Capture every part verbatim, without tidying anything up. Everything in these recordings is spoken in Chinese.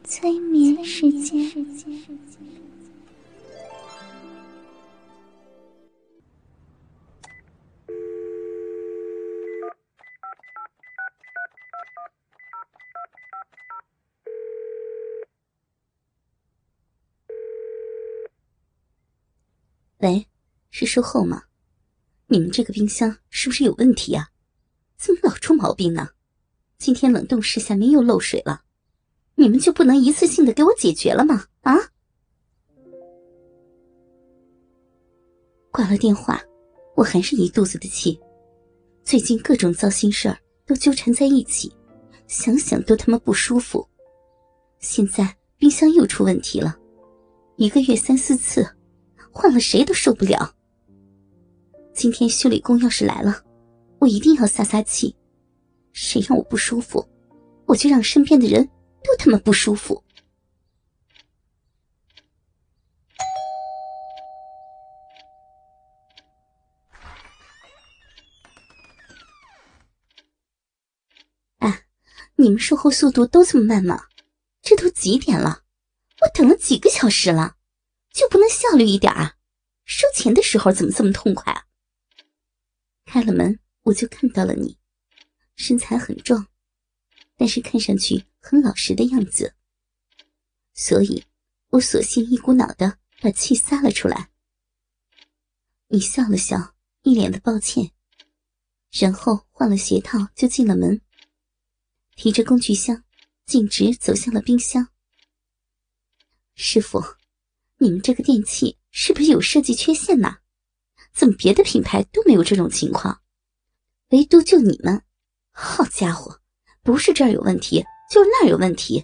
催眠时间。 喂，是售后吗？你们这个冰箱是不是有问题啊？怎么老出毛病呢？今天冷冻室下面又漏水了，你们就不能一次性的给我解决了吗？啊？挂了电话，我还是一肚子的气。最近各种糟心事儿都纠缠在一起，想想都他妈不舒服。现在冰箱又出问题了，一个月三四次，换了谁都受不了。今天修理工要是来了，我一定要撒撒气。谁让我不舒服，我就让身边的人都他妈不舒服。啊，你们售后速度都这么慢吗？这都几点了？我等了几个小时了，就不能效率一点啊？收钱的时候怎么这么痛快啊？开了门，我就看到了你，身材很壮，但是看上去很老实的样子，所以我索性一股脑的把气撒了出来。你笑了笑，一脸的抱歉，然后换了鞋套就进了门，提着工具箱径直走向了冰箱。师傅，你们这个电器是不是有设计缺陷呢？怎么别的品牌都没有这种情况，唯独就你们，好家伙，不是这儿有问题，就是那儿有问题。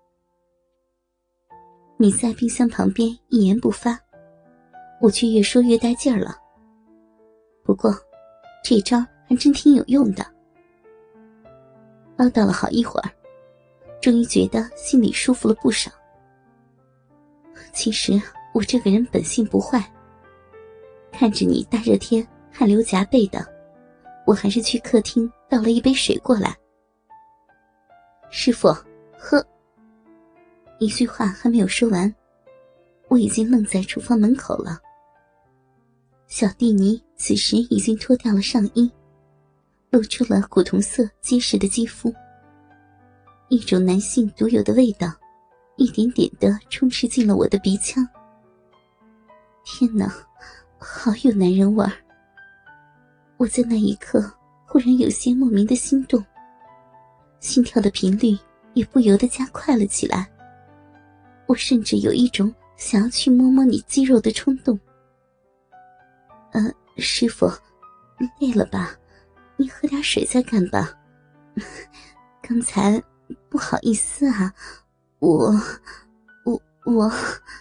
你在冰箱旁边一言不发，我却越说越带劲儿了。不过这招还真挺有用的。唠叨了好一会儿，终于觉得心里舒服了不少。其实我这个人本性不坏，看着你大热天汗流浃背的，我还是去客厅倒了一杯水过来。师傅，喝。一句话还没有说完，我已经愣在厨房门口了。小蒂尼此时已经脱掉了上衣，露出了古铜色结实的肌肤，一种男性独有的味道一点点地充斥进了我的鼻腔。天哪，好有男人味儿！我在那一刻忽然有些莫名的心动，心跳的频率也不由得加快了起来。我甚至有一种想要去摸摸你肌肉的冲动。呃，师傅，累了吧？你喝点水再干吧。刚才不好意思啊，我我我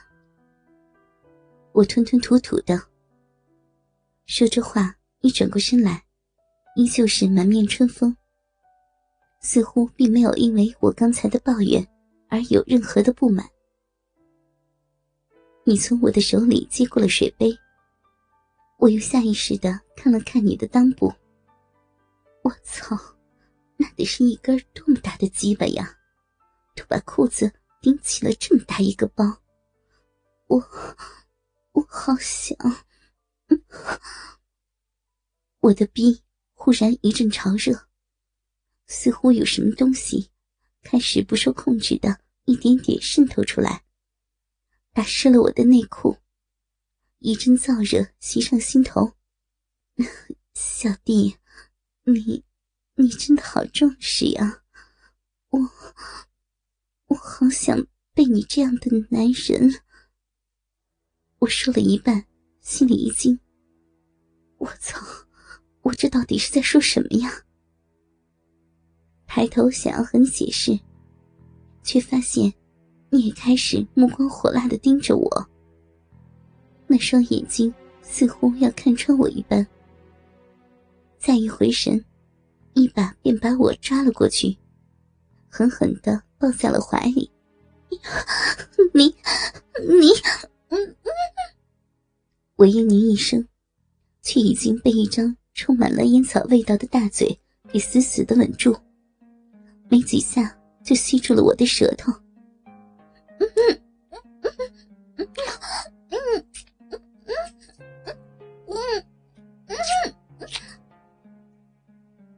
我吞吞吐吐的说着话，一转过身来，依旧是满面春风，似乎并没有因为我刚才的抱怨而有任何的不满。你从我的手里接过了水杯，我又下意识地看了看你的裆部。我操，那得是一根多么大的鸡巴呀，都把裤子顶起了这么大一个包。我我好想我的逼忽然一阵潮热，似乎有什么东西开始不受控制的一点点渗透出来，打湿了我的内裤，一阵燥热袭上心头。小弟，你你真的好壮实呀，我我好想被你这样的男人。我说了一半，心里一惊，我操，我这到底是在说什么呀？抬头想要和你解释，却发现你也开始目光火辣地盯着我，那双眼睛似乎要看穿我一般。再一回神，一把便把我抓了过去，狠狠地抱在了怀里。你你嗯嗯，我嘤咛一声，却已经被一张充满了烟草味道的大嘴给死死地吻住，没几下就吸住了我的舌头。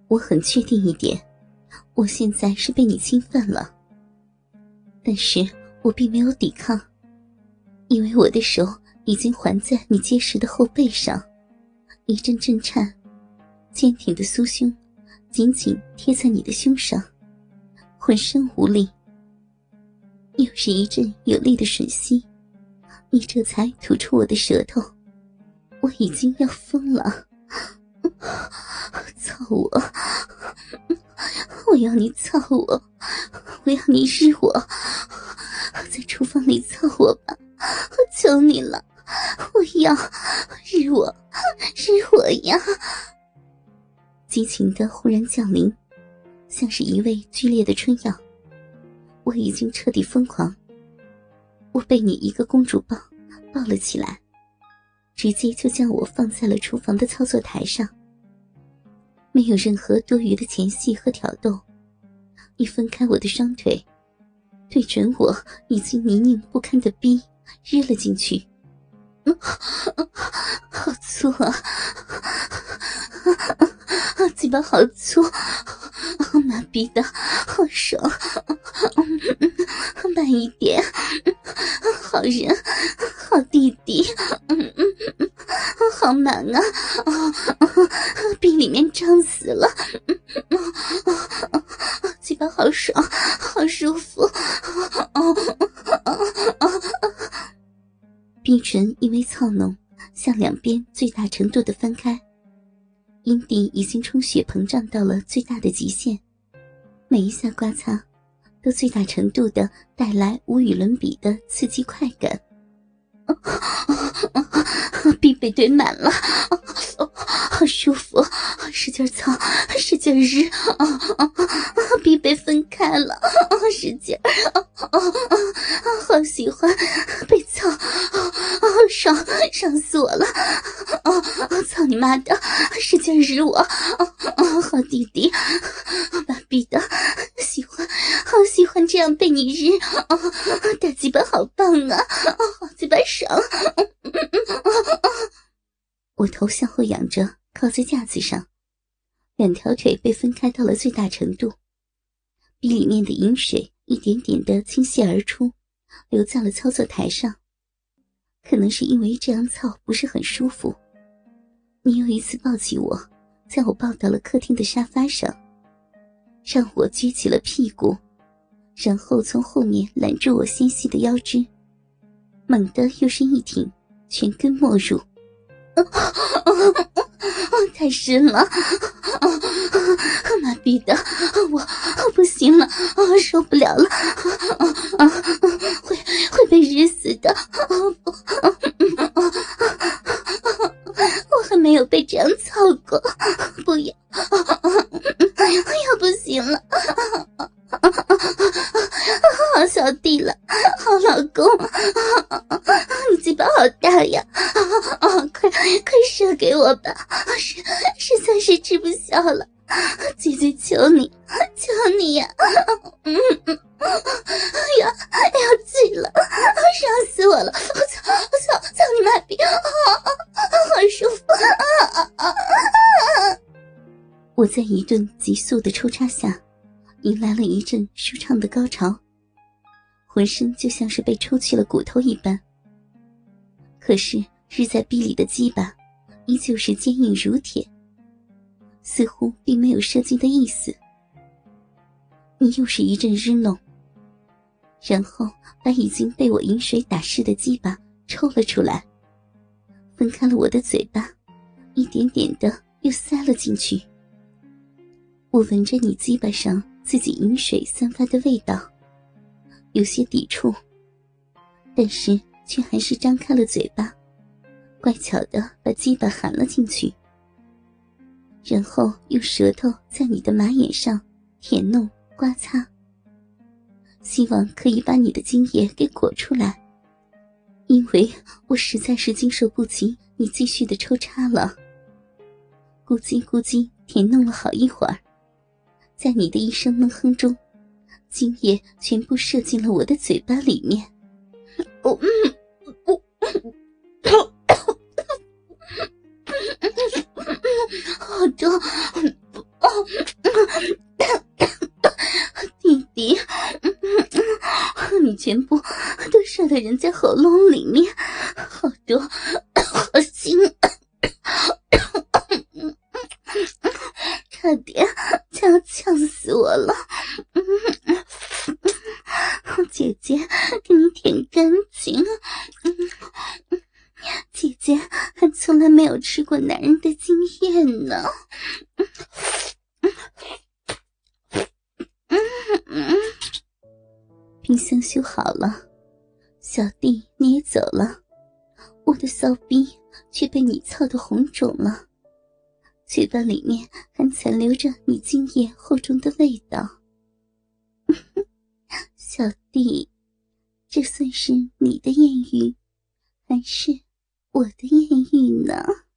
我很确定一点，我现在是被你侵犯了，但是我并没有抵抗，因为我的手已经环在你结实的后背上，一阵震颤，坚挺的酥胸紧紧贴在你的胸上，浑身无力。又是一阵有力的吮吸，你这才吐出我的舌头，我已经要疯了。操我，我要你操我，我要你日我，在厨房里操我吧，我求你了，我要日我，日我呀！激情的忽然降临，像是一味剧烈的春药，我已经彻底疯狂。我被你一个公主抱抱了起来，直接就将我放在了厨房的操作台上，没有任何多余的前戏和挑逗。你分开我的双腿，对准我已经泥泞不堪的逼日了进去。好粗啊，嘴巴好粗，麻痹的好爽，慢一点，好人好弟弟，好难啊，逼里面胀死了，嘴巴好爽好舒服，逼唇因为操弄向两边最大程度的翻开，阴蒂已经充血膨胀到了最大的极限，每一下刮擦都最大程度的带来无与伦比的刺激快感。逼被堆满了，好舒服，使劲操，使劲日，逼被分开了，使劲，好喜欢被操，好爽，爽死我了！操你妈的，使劲日我，好弟弟，把逼的喜欢，好喜欢这样被你日，大鸡巴好棒啊，好鸡巴爽！我头向后仰着，靠在架子上，两条腿被分开到了最大程度，逼里面的饮水一点点的倾泻而出，流在了操作台上。可能是因为这样操不是很舒服，你又一次抱起我，将我抱到了客厅的沙发上，让我撅起了屁股，然后从后面揽住我纤细的腰肢，猛地右身一挺，全根没入。太深了，麻痹的我不行了，受不了了，会会被日死的，我还没有被这样操过，不要，要不行了，好小弟了，好老公，你鸡巴好大呀，快快射给我吧，实实在是吃不消了，姐姐求你求你呀，嗯嗯，要要醉了，爽死我了，我操我操操你妈逼，好舒服，我在一顿急速的抽插下迎来了一阵舒畅的高潮，浑身就像是被抽去了骨头一般。可是日在逼里的鸡巴依旧是坚硬如铁，似乎并没有射精的意思。你又是一阵日弄，然后把已经被我饮水打湿的鸡巴抽了出来，分开了我的嘴巴，一点点的又塞了进去。我闻着你鸡巴上自己饮水散发的味道，有些抵触，但是却还是张开了嘴巴，乖巧地把鸡巴含了进去，然后用舌头在你的马眼上舔弄刮擦，希望可以把你的精液给裹出来，因为我实在是经受不起你继续的抽插了。咕叽咕叽舔弄了好一会儿，在你的一声闷哼中，精液全部射进了我的嘴巴里面。哦，嗯，我，好痛， 弟弟，你全部都射到人家喉咙里面，好多，好腥，差点就要呛死我了。姐姐给你舔干净，姐姐还从来没有吃过男人的经验呢。冰箱修好了，小弟你也走了，我的骚逼却被你操得红肿了，嘴巴里面还残留着你精液厚重的味道。小弟，这算是你的艳遇，还是我的艳遇呢？